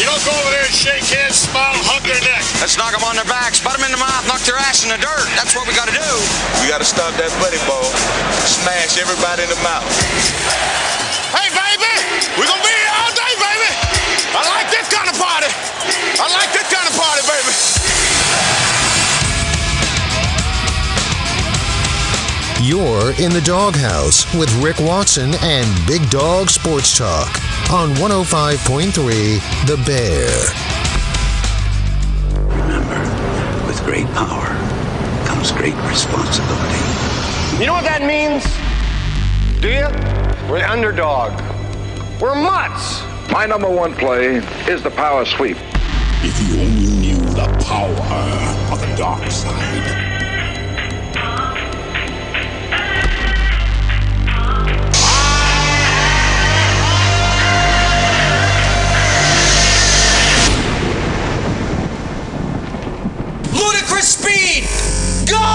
Don't go over there and shake hands, smile, hug their neck. Let's knock them on their backs, butt them in the mouth, knock their ass in the dirt. That's what we got to do. We got to stop that buddy ball. Smash everybody in the mouth. Hey, baby, we're going to be here all day, baby. I like this kind of party. I like this kind of party, baby. You're in the Doghouse with Rick Watson and Big Dog Sports Talk on 105.3 The Bear. Remember, with great power comes great responsibility. You know what that means? Do you? We're the underdog. We're mutts. My number one play is the power sweep. If you only knew the power of the dark side. Ludicrous speed! Go!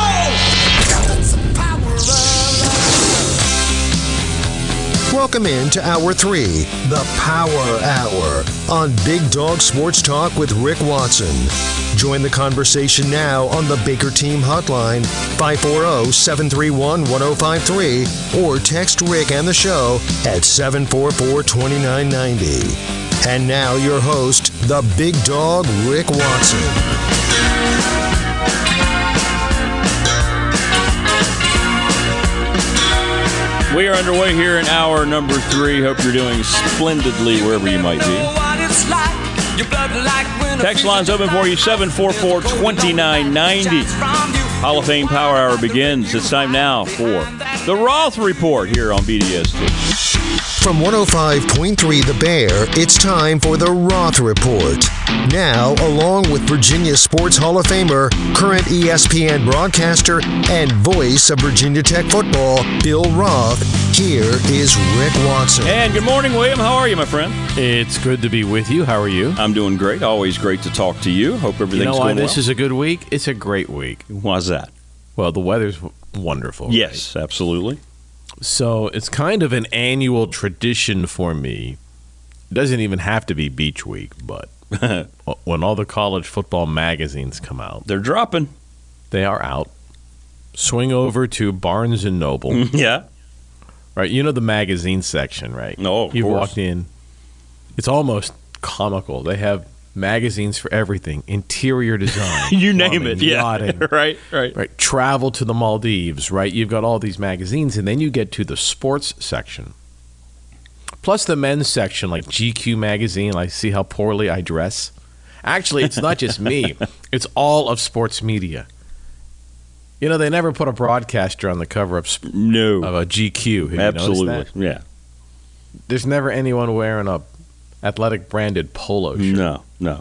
Welcome in to Hour 3, the Power Hour, on Big Dog Sports Talk with Rick Watson. Join the conversation now on the Baker Team Hotline, 540-731-1053, or text Rick and the show at 744-2990. And now your host, the Big Dog, Rick Watson. We are underway here in hour number 3. Hope you're doing splendidly wherever you might be. Text line's open for you, 744-2990. Hall of Fame Power Hour begins. It's time now for the Roth Report here on BDS2. From 105.3 The Bear, it's time for the Roth Report. Now, along with Virginia Sports Hall of Famer, current ESPN broadcaster, and voice of Virginia Tech football, Bill Roth, here is Rick Watson. And good morning, William. How are you, my friend? It's good to be with you. How are you? I'm doing great. Always great to talk to you. Hope everything's going well. This is a good week? It's a great week. Why's that? Well, the weather's wonderful. Yes, right? Absolutely. So it's kind of an annual tradition for me. It doesn't even have to be Beach Week, but when all the college football magazines come out. They're dropping. They are out. Swing over to Barnes & Noble. Yeah. Right, you know the magazine section, right? No, You walked in. It's almost comical. They have magazines for everything. Interior design. You name it, yeah. Yachting. Right. Travel to the Maldives, right? You've got all these magazines, and then you get to the sports section. Plus the men's section, like GQ magazine. I see how poorly I dress. Actually, it's not just me. It's all of sports media. You know, they never put a broadcaster on the cover of a GQ. Have absolutely. You noticed that? Yeah. There's never anyone wearing a athletic branded polo shirt. No.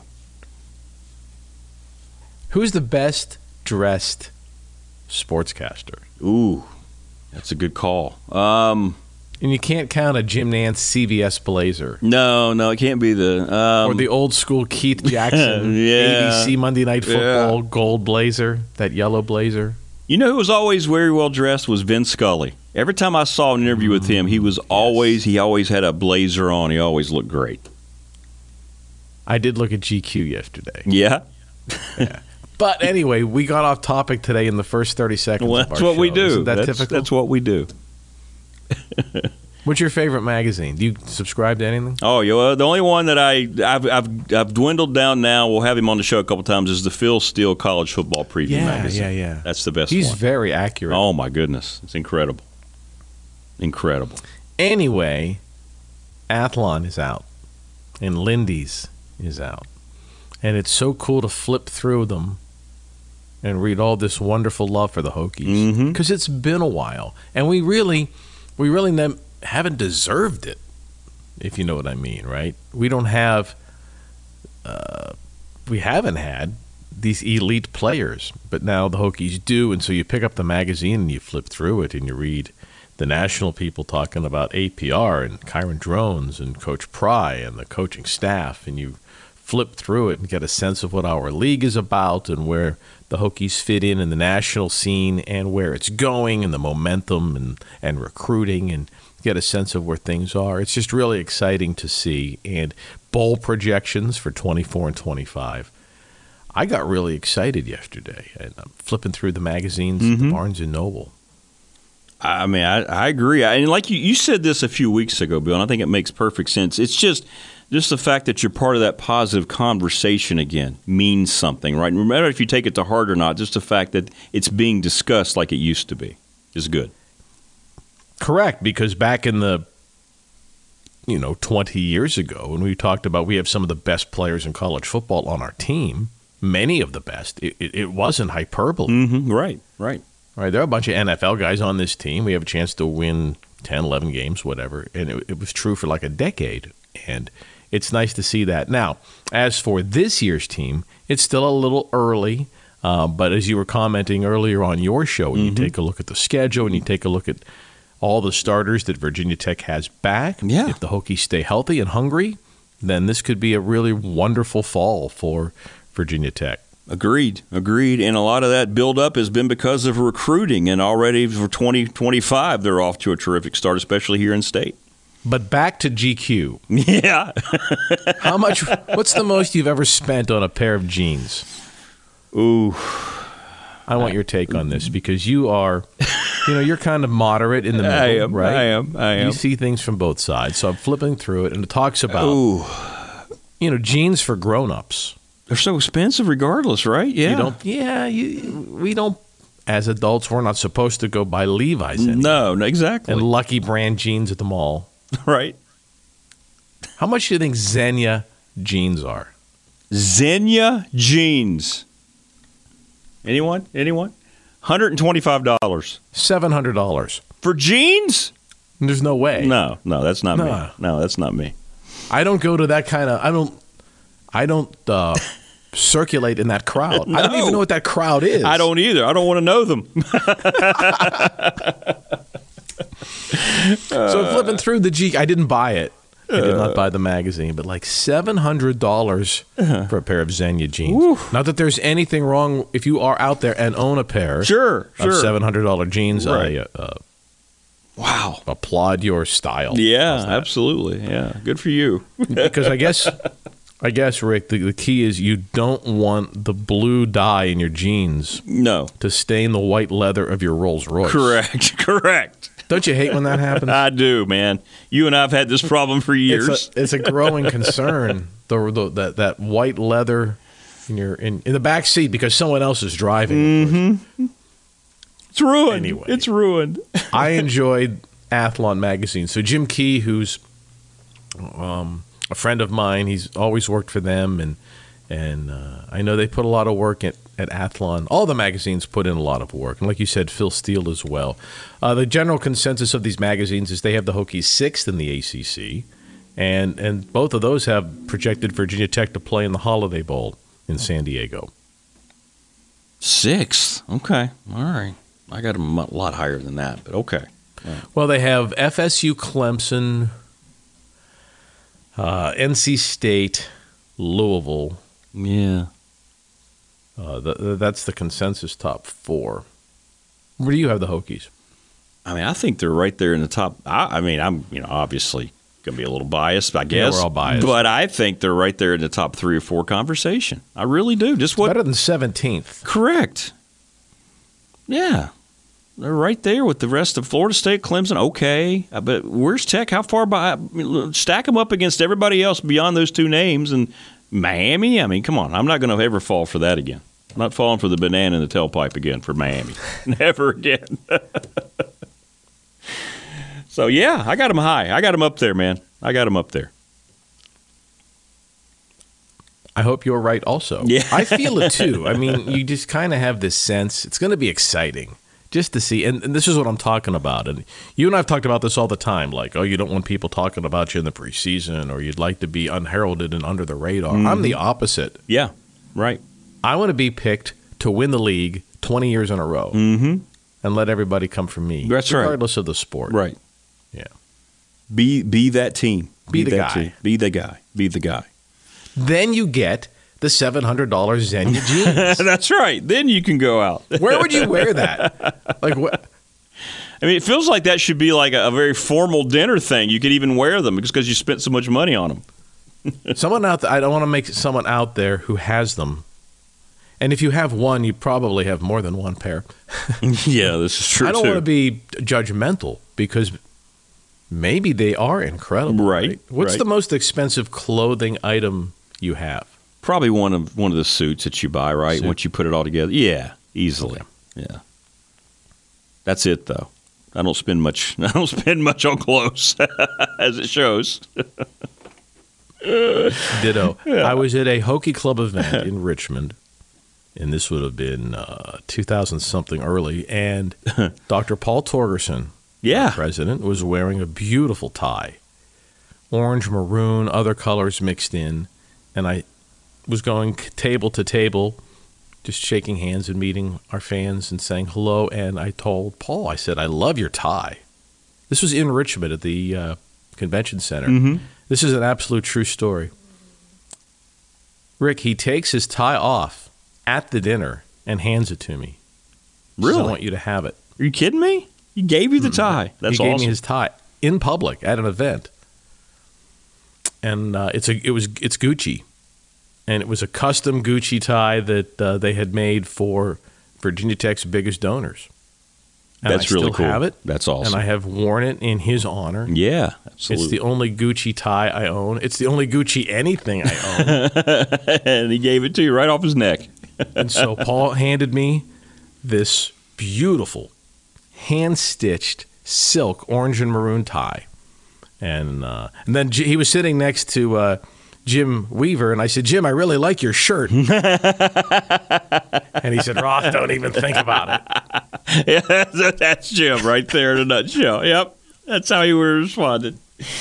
Who's the best dressed sportscaster? Ooh, that's a good call. And you can't count a Jim Nantz CBS blazer. No, it can't be the... or the old school Keith Jackson ABC Monday Night Football gold blazer, that yellow blazer. You know who was always very well dressed was Vin Scully. Every time I saw an interview with him, he always had a blazer on. He always looked great. I did look at GQ yesterday. Yeah? Yeah. But anyway, we got off topic today in the first 30 seconds of our that's what show. we do. Isn't that typical? That's what we do. What's your favorite magazine? Do you subscribe to anything? Oh, yeah. The only one that I've dwindled down now, we'll have him on the show a couple times, is the Phil Steele College Football Preview magazine. Yeah. That's the best He's one. very accurate. Oh, my goodness. It's incredible. Incredible. Anyway, Athlon is out, and Lindy's is out. And it's so cool to flip through them and read all this wonderful love for the Hokies. Because it's been a while. And we really haven't deserved it, if you know what I mean, right? We don't have, we haven't had these elite players, but now the Hokies do. And so you pick up the magazine and you flip through it and you read the national people talking about APR and Kyron Drones and Coach Pry and the coaching staff, and you flip through it and get a sense of what our league is about and where the Hokies fit in the national scene and where it's going and the momentum and recruiting. And get a sense of where things are. It's just really exciting to see. And bowl projections for 24 and 25. I got really excited yesterday, and I'm flipping through the magazines at the Barnes & Noble. I mean, I agree. And like you said this a few weeks ago, Bill, and I think it makes perfect sense. It's just the fact that you're part of that positive conversation again means something, right? No matter if you take it to heart or not, just the fact that it's being discussed like it used to be is good. Correct, because back in the 20 years ago, when we talked about we have some of the best players in college football on our team, many of the best, it wasn't hyperbole. Mm-hmm. Right. There are a bunch of NFL guys on this team. We have a chance to win 10, 11 games, whatever, and it was true for like a decade, and it's nice to see that. Now, as for this year's team, it's still a little early, but as you were commenting earlier on your show, when you take a look at the schedule and you take a look at all the starters that Virginia Tech has back, if the Hokies stay healthy and hungry, then this could be a really wonderful fall for Virginia Tech. Agreed. And a lot of that build-up has been because of recruiting, and already for 2025, they're off to a terrific start, especially here in state. But back to GQ. Yeah. What's the most you've ever spent on a pair of jeans? Ooh. I want your take on this, because you are, you're kind of moderate in the middle, right? I am. You see things from both sides. So I'm flipping through it, and it talks about, jeans for grown-ups. They're so expensive regardless, right? Yeah. We don't, as adults, we're not supposed to go buy Levi's anymore. No, exactly. And Lucky Brand jeans at the mall. Right. How much do you think Xenia jeans are? Xenia jeans. Anyone? $125. $700. For jeans? There's no way. No, that's not me. No, that's not me. I don't go to that kind of, I don't circulate in that crowd. No. I don't even know what that crowd is. I don't either. I don't want to know them. So flipping through the G, I didn't buy it. I did not buy the magazine, but like $700 for a pair of Xenia jeans. Woo. Not that there's anything wrong if you are out there and own a pair of $700 jeans. Right. Wow. Applaud your style. Yeah, absolutely. Yeah, good for you. Because I guess, Rick, the key is you don't want the blue dye in your jeans to stain the white leather of your Rolls Royce. Correct. Don't you hate when that happens? I do, man. You and I have had this problem for years. It's a growing concern. That white leather in the back seat because someone else is driving. Mm-hmm. It's ruined. Anyway, it's ruined. I enjoyed Athlon magazine. So Jim Key, who's a friend of mine, he's always worked for them, and I know they put a lot of work at Athlon. All the magazines put in a lot of work, and like you said, Phil Steele as well. The general consensus of these magazines is they have the Hokies 6th in the ACC, and both of those have projected Virginia Tech to play in the Holiday Bowl in San Diego. 6th? Okay. All right. I got them a lot higher than that, but okay. Yeah. Well, they have FSU, Clemson, NC State, Louisville. Yeah. That's the consensus top 4. Where do you have the Hokies? I mean, I think they're right there in the top. I'm obviously going to be a little biased, I guess. Yeah, we're all biased. But I think they're right there in the top 3 or 4 conversation. I really do. Better than 17th. Correct. Yeah. They're right there with the rest of Florida State, Clemson. Okay. But where's Tech? How far by? Stack them up against everybody else beyond those 2 names. And Miami? I mean, come on. I'm not going to ever fall for that again. I'm not falling for the banana in the tailpipe again for Miami. Never again. So, yeah, I got them high. I got them up there, man. I got them up there. I hope you're right also. Yeah. I feel it too. I mean, you just kind of have this sense. It's going to be exciting just to see. And this is what I'm talking about. And you and I have talked about this all the time. Like, you don't want people talking about you in the preseason, or you'd like to be unheralded and under the radar. Mm-hmm. I'm the opposite. Yeah, right. I want to be picked to win the league 20 years in a row and let everybody come from me. That's regardless of the sport. Right. Yeah. Be that team. Be the guy. Team. Be the guy. Be the guy. Then you get the $700 Xenia jeans. That's right. Then you can go out. Where would you wear that? Like what? I mean, it feels like that should be like a very formal dinner thing. You could even wear them because you spent so much money on them. Someone out there, I don't want to make someone out there who has them. And if you have one, you probably have more than one pair. Yeah, this is true. I don't want to be judgmental because maybe they are incredible. Right. What's the most expensive clothing item you have? Probably one of the suits that you buy, right? Suit. Once you put it all together. Yeah, easily. Okay. Yeah. That's it, though. I don't spend much on clothes, as it shows. Ditto. Yeah. I was at a Hockey Club event in Richmond, and this would have been 2000-something early, and Dr. Paul Torgerson, Yeah. the president, was wearing a beautiful tie. Orange, maroon, other colors mixed in, and I was going table to table, just shaking hands and meeting our fans and saying hello, and I told Paul, I said, I love your tie. This was in Richmond at the convention center. Mm-hmm. This is an absolute true story. Rick, he takes his tie off at the dinner and hands it to me. Really? Says, I want you to have it. Are you kidding me? He gave you the tie. That's he awesome. gave me his tie in public at an event, and it's Gucci, and it was a custom Gucci tie that they had made for Virginia Tech's biggest donors. And That's I really still cool. have it. That's awesome. And I have worn it in his honor. Yeah, absolutely. It's the only Gucci tie I own. It's the only Gucci anything I own. And he gave it to you right off his neck. And so Paul handed me this beautiful hand-stitched silk orange and maroon tie. And then he was sitting next to Jim Weaver, and I said, Jim, I really like your shirt. And he said, Roth, don't even think about it. Yeah, that's Jim right there in a nutshell. Yep, that's how he would have responded.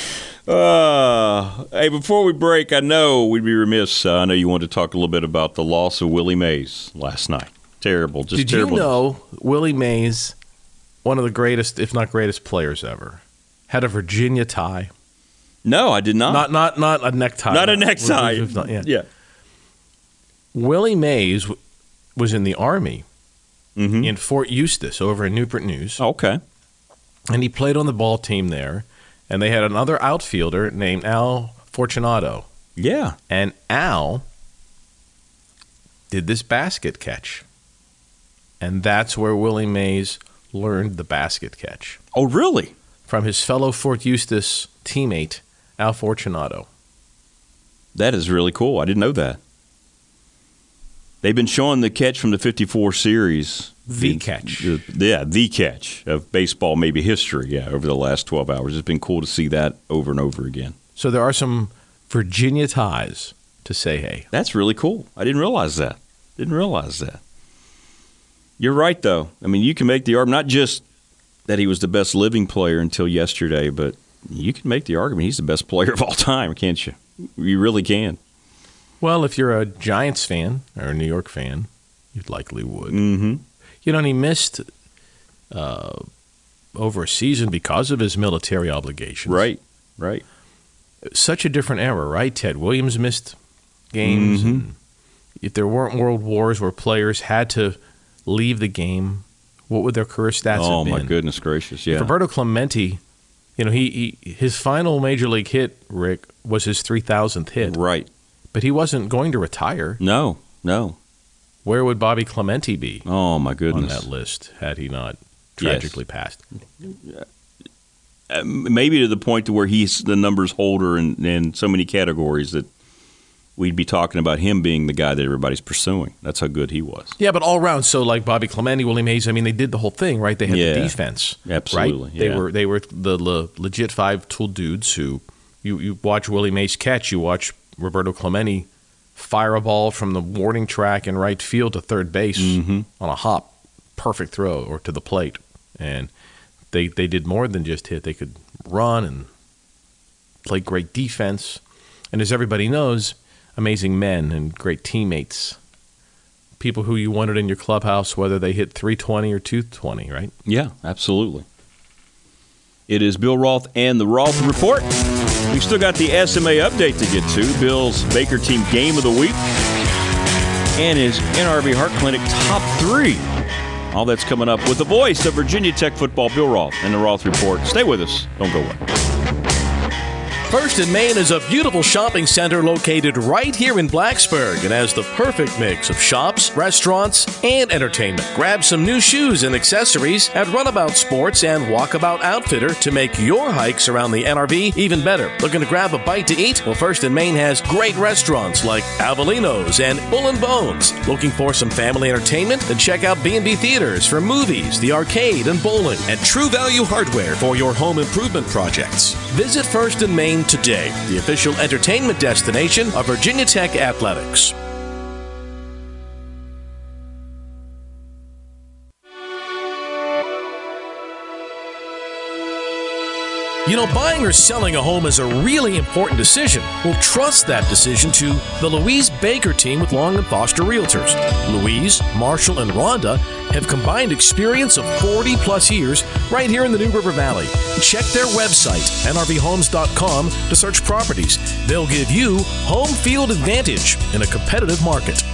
Hey, before we break, I know we'd be remiss. I know you wanted to talk a little bit about the loss of Willie Mays last night. Terrible, just Did terrible. you know Willie Mays, one of the greatest, if not greatest players ever, had a Virginia tie? No, I did not. Not a necktie. Not a necktie. Yeah. Willie Mays was in the Army in Fort Eustis over in Newport News. Okay. And he played on the ball team there. And they had another outfielder named Al Fortunato. Yeah. And Al did this basket catch. And that's where Willie Mays learned the basket catch. Oh, really? From his fellow Fort Eustis teammate, Al Fortunato. That is really cool. I didn't know that. They've been showing the catch from the 54 series. The catch. The catch of baseball, maybe history, over the last 12 hours. It's been cool to see that over and over again. So there are some Virginia ties to say hey. That's really cool. I didn't realize that. You're right, though. I mean, you can make the argument, not just that he was the best living player until yesterday, but you can make the argument he's the best player of all time, can't you? You really can. Well, if you're a Giants fan or a New York fan, you likely would. Mm-hmm. You know, and he missed over a season because of his military obligations. Right. Such a different era, right? Ted Williams missed games. And if there weren't world wars where players had to leave the game, what would their career stats have been? Oh, my goodness gracious, yeah. Roberto Clemente, you know, his final major league hit, Rick, was his 3,000th hit. Right. But he wasn't going to retire. No. Where would Bobby Clemente be? Oh, my goodness. On that list had he not tragically passed? Maybe to the point to where he's the numbers holder in so many categories that we'd be talking about him being the guy that everybody's pursuing. That's how good he was. Yeah, but all around. So like Bobby Clemente, Willie Mays, I mean, they did the whole thing, right? They had the defense. Absolutely. Right? They were the legit five-tool dudes who you watch Willie Mays catch, you watch Roberto Clemente fire a ball from the warning track in right field to third base on a hop, perfect throw, or to the plate. And they did more than just hit. They could run and play great defense. And as everybody knows, amazing men and great teammates. People who you wanted in your clubhouse, whether they hit 320 or 220, right? Yeah, absolutely. It is Bill Roth and the Roth Report. We've still got the SMA update to get to. Bill's Baker Team Game of the Week and his NRV Heart Clinic Top 3. All that's coming up with the voice of Virginia Tech football, Bill Roth, and the Roth Report. Stay with us. Don't go away. First in Main is a beautiful shopping center located right here in Blacksburg and has the perfect mix of shops, restaurants, and entertainment. Grab some new shoes and accessories at Runabout Sports and Walkabout Outfitter to make your hikes around the NRV even better. Looking to grab a bite to eat? Well, First in Main has great restaurants like Avelino's and Bull and Bones. Looking for some family entertainment? Then check out B&B Theaters for movies, the arcade, and bowling. And True Value Hardware for your home improvement projects. Visit First in Main today, the official entertainment destination of Virginia Tech Athletics. You know, buying or selling a home is a really important decision. Well, trust that decision to the Louise Baker team with Long & Foster Realtors. Louise, Marshall, and Rhonda have combined experience of 40-plus years right here in the New River Valley. Check their website, nrvhomes.com, to search properties. They'll give you home field advantage in a competitive market.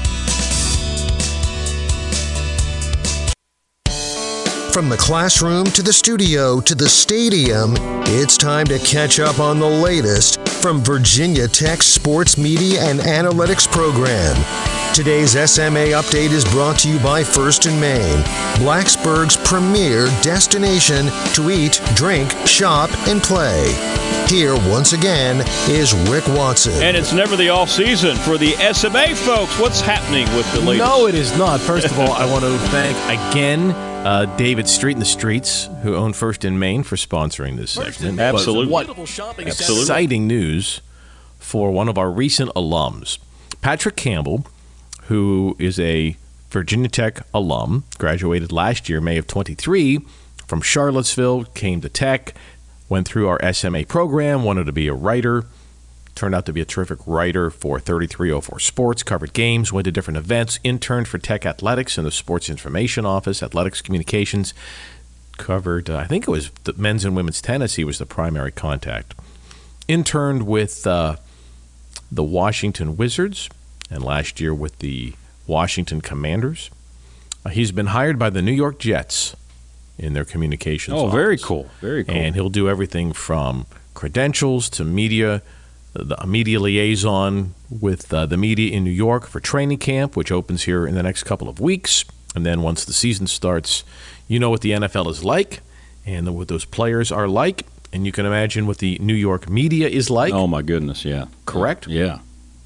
From the classroom to the studio to the stadium, it's time to catch up on the latest from Virginia Tech's sports media and analytics program. Today's SMA update is brought to you by First in Main, Blacksburg's premier destination to eat, drink, shop, and play. Here, once again, is Rick Watson. And it's never the off season for the SMA folks. What's happening with the latest? No, it is not. First of all, I want to thank again David Street in the Streets, who own First in Main, for sponsoring this segment. Absolutely. What exciting news for one of our recent alums. Patrick Campbell, who is a Virginia Tech alum, graduated last year, May of 23, from Charlottesville, came to Tech, went through our SMA program, wanted to be a writer, turned out to be a terrific writer for 3304 Sports, covered games, went to different events, interned for Tech Athletics in the Sports Information Office, Athletics Communications, covered, I think it was the men's and women's tennis. He was the primary contact. Interned with the Washington Wizards, and last year with the Washington Commanders. He's been hired by the New York Jets in their communications office. Very cool. Very cool. And he'll do everything from credentials to media, the media liaison with the media in New York for training camp, which opens here in the next couple of weeks. And then once the season starts, you know what the NFL is like and what those players are like. And you can imagine what the New York media is like. Oh, my goodness, yeah. Correct? Yeah.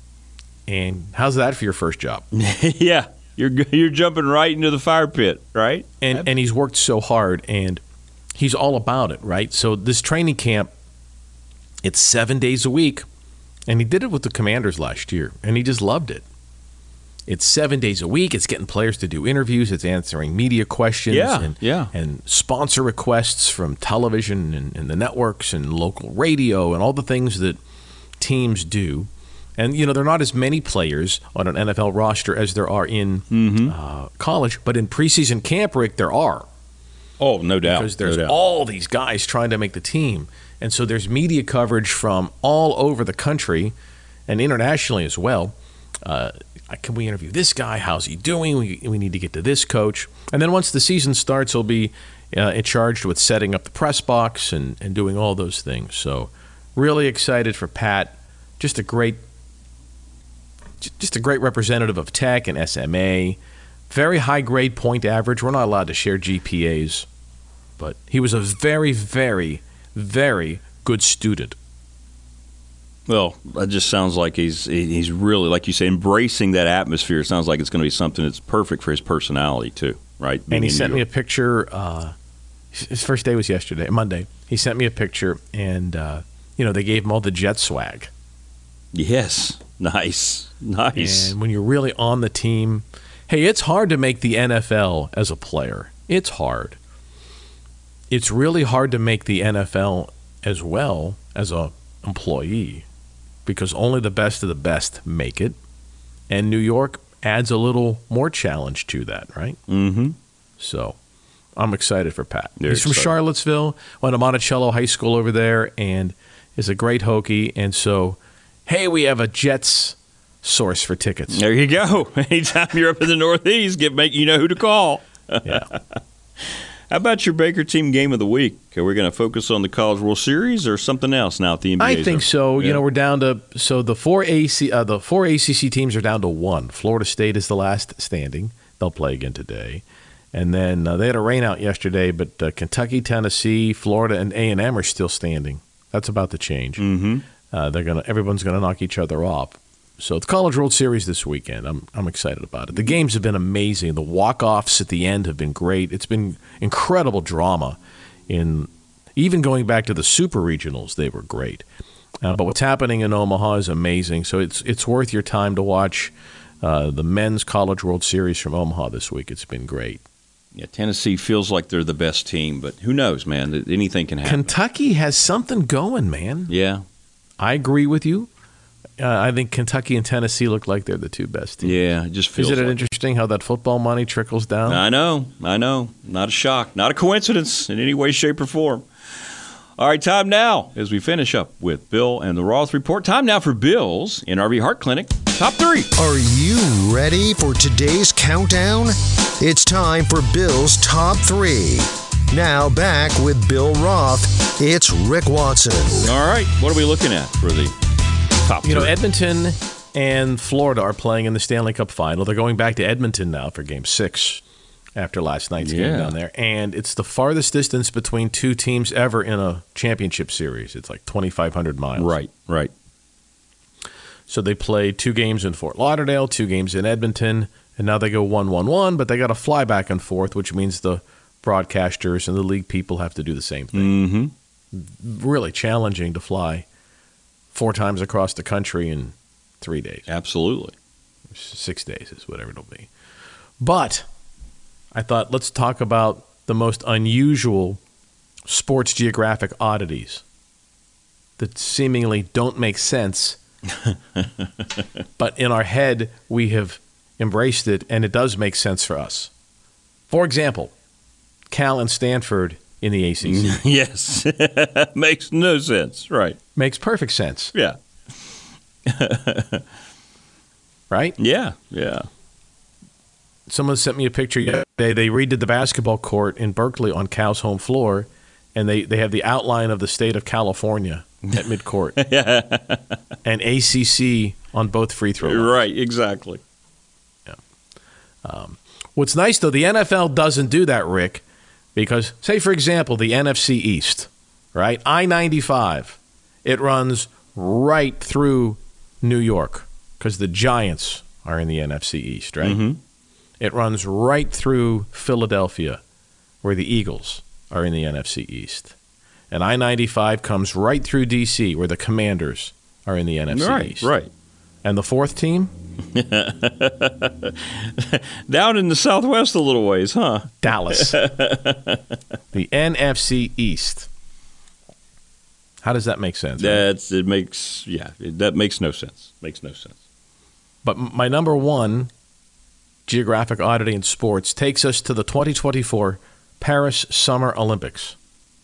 And how's that for your first job? Yeah. You're jumping right into the fire pit, right? And he's worked so hard, and he's all about it, right? So this training camp, it's 7 days a week, and he did it with the Commanders last year, and he just loved it. It's 7 days a week. It's getting players to do interviews. It's answering media questions and sponsor requests from television and the networks and local radio and all the things that teams do. And, you know, there are not as many players on an NFL roster as there are in college. But in preseason camp, Rick, there are. Oh, no doubt. Because there's all these guys trying to make the team. And so there's media coverage from all over the country and internationally as well. Can we interview this guy? How's he doing? We need to get to this coach. And then once the season starts, he'll be charged with setting up the press box and doing all those things. So really excited for Pat. Just a great representative of Tech and SMA. Very high grade point average. We're not allowed to share GPAs, but he was a very, very, very good student. Well, that just sounds like he's really, like you say, embracing that atmosphere. It sounds like it's going to be something that's perfect for his personality too, right? And he sent me a picture. His first day was Monday. He sent me a picture, and they gave him all the Jet swag. Yes. Nice. And when you're really on the team, hey, it's hard to make the NFL as a player. It's hard. It's really hard to make the NFL as well as a employee because only the best of the best make it. And New York adds a little more challenge to that, right? Mm-hmm. So I'm excited for Pat. He's from Charlottesville, went to Monticello High School over there, and is a great Hokie. And so, hey, we have a Jets source for tickets. There you go. Anytime you're up in the Northeast, you know who to call. Yeah. How about your Baker team game of the week? Are we going to focus on the College World Series or something else now at the NBA? I think so. Yeah. You know, we're down to the four ACC teams are down to one. Florida State is the last standing. They'll play again today. And then they had a rain out yesterday, but Kentucky, Tennessee, Florida, and A&M are still standing. That's about to change. Mm-hmm. Everyone's gonna knock each other off. So the College World Series this weekend, I'm excited about it. The games have been amazing. The walk-offs at the end have been great. It's been incredible drama. Even going back to the Super Regionals, they were great. But what's happening in Omaha is amazing. So it's worth your time to watch the Men's College World Series from Omaha this week. It's been great. Yeah, Tennessee feels like they're the best team, but who knows, man? Anything can happen. Kentucky has something going, man. Yeah. I agree with you. I think Kentucky and Tennessee look like they're the two best teams. Yeah, it just feels Isn't it like interesting how that football money trickles down? I know. Not a shock. Not a coincidence in any way, shape, or form. All right, time now as we finish up with Bill and the Roth Report. Time now for Bill's NRV Heart Clinic Top 3. Are you ready for today's countdown? It's time for Bill's Top 3. Now back with Bill Roth. It's Rick Watson. All right, what are we looking at for the top 3? You know, Edmonton and Florida are playing in the Stanley Cup Final. They're going back to Edmonton now for Game 6 after last night's game down there. And it's the farthest distance between two teams ever in a championship series. It's like 2,500 miles. Right. So they played 2 games in Fort Lauderdale, 2 games in Edmonton, and now they go 1-1-1, but they got to fly back and forth, which means the broadcasters and the league people have to do the same thing. Mm-hmm. Really challenging to fly 4 times across the country in 3 days. Absolutely. 6 days is whatever it'll be. But I thought, let's talk about the most unusual sports geographic oddities that seemingly don't make sense. But in our head, we have embraced it, and it does make sense for us. For example, Cal and Stanford in the ACC. Yes. Makes no sense. Right. Makes perfect sense. Yeah. Right? Yeah. Someone sent me a picture yesterday. They redid the basketball court in Berkeley on Cal's home floor, and they have the outline of the state of California at midcourt. And ACC on both free throw lines. Right, exactly. Yeah. What's nice, though, the NFL doesn't do that, Rick, because, say, for example, the NFC East, right? I-95, it runs right through New York because the Giants are in the NFC East, right? Mm-hmm. It runs right through Philadelphia where the Eagles are in the NFC East. And I-95 comes right through D.C. where the Commanders are in the NFC East. Right. And the fourth team? Down in the Southwest a little ways, huh? Dallas. The NFC East. How does that make sense? Right? That makes no sense. Makes no sense. But my number one geographic oddity in sports takes us to the 2024 Paris Summer Olympics.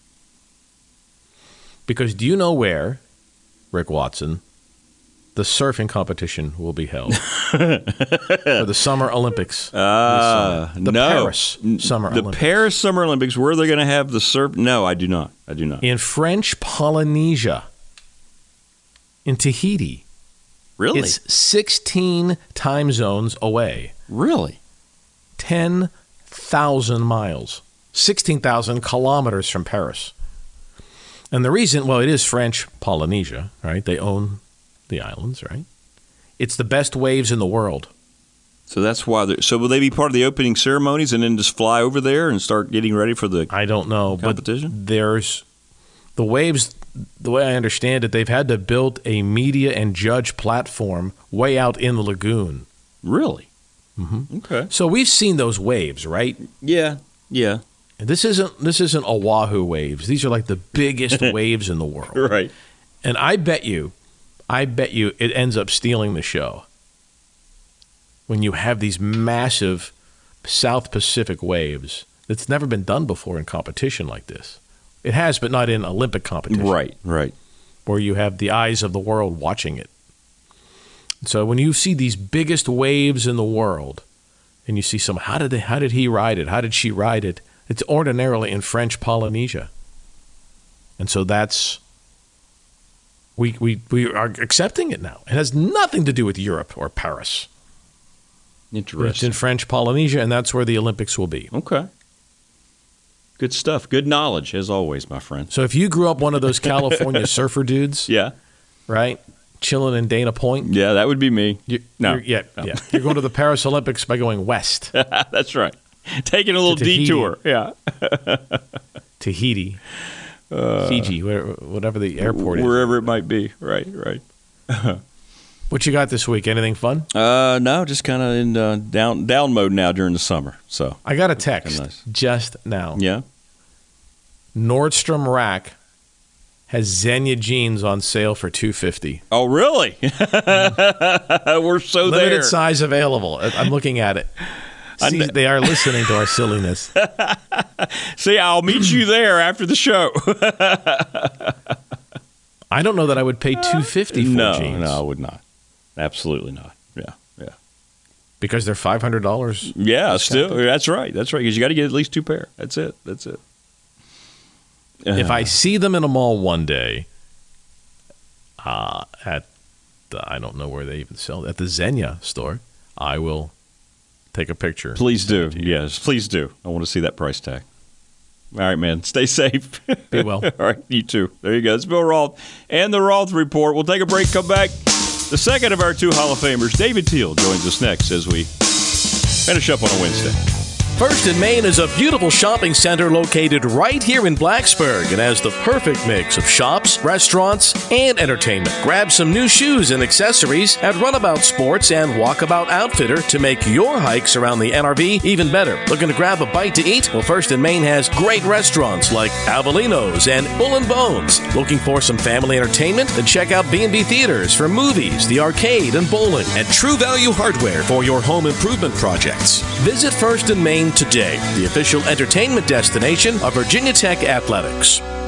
Because do you know where, Rick Watson, the surfing competition will be held for the Summer Olympics? No. Paris Summer Olympics. The Paris Summer Olympics, where they're going to have the surf? No, I do not. In French Polynesia, in Tahiti. Really? It's 16 time zones away. Really? 10,000 miles. 16,000 kilometers from Paris. And the reason, well, it is French Polynesia, right? They own the islands, right? It's the best waves in the world. So that's why. So will they be part of the opening ceremonies and then just fly over there and start getting ready for the I don't know, competition? But there's the waves, the way I understand it, they've had to build a media and judge platform way out in the lagoon. Really? Mm-hmm. Okay. So we've seen those waves, right? Yeah. This isn't Oahu waves. These are like the biggest waves in the world. Right. And I bet you it ends up stealing the show. When you have these massive South Pacific waves, it's never been done before in competition like this. It has, but not in Olympic competition. Right. Where you have the eyes of the world watching it. So when you see these biggest waves in the world, and you see someone, how did he ride it? How did she ride it? It's ordinarily in French Polynesia. And so that's, we are accepting it now. It has nothing to do with Europe or Paris. Interesting. It's in French Polynesia, and that's where the Olympics will be. Okay. Good stuff. Good knowledge, as always, my friend. So if you grew up one of those California surfer dudes, yeah, right, chilling in Dana Point, yeah, that would be me. You're going to the Paris Olympics by going west. That's right. Taking a little detour. Yeah. Tahiti, Fiji, whatever the airport is. Wherever it might be. Right. What you got this week? Anything fun? No, just kind of in down mode now during the summer. So I got a text just now. Yeah. Nordstrom Rack has Xenia jeans on sale for $250. Oh, really? We're so limited there. size available. I'm looking at it. See, they are listening to our silliness. See, I'll meet you there after the show. I don't know that I would pay $250 for jeans. No, I would not. Absolutely not. Yeah. Because they're $500. Yeah, still. That's right. Because you got to get at least 2 pair. That's it. If I see them in a mall one day, I don't know where they even sell at the Xenia store, I will take a picture. Please do. Yes, please do. I want to see that price tag. All right, man. Stay safe. Be well. All right, you too. There you go. It's Bill Roth and the Roth Report. We'll take a break, come back. The second of our 2 Hall of Famers, David Teal, joins us next as we finish up on a Wednesday. First in Main is a beautiful shopping center located right here in Blacksburg and has the perfect mix of shops, restaurants, and entertainment. Grab some new shoes and accessories at Runabout Sports and Walkabout Outfitter to make your hikes around the NRV even better. Looking to grab a bite to eat? Well, First in Main has great restaurants like Avelino's and Bull and Bones. Looking for some family entertainment? Then check out B&B Theaters for movies, the arcade, and bowling. And True Value Hardware for your home improvement projects. Visit First in Main today, the official entertainment destination of Virginia Tech Athletics.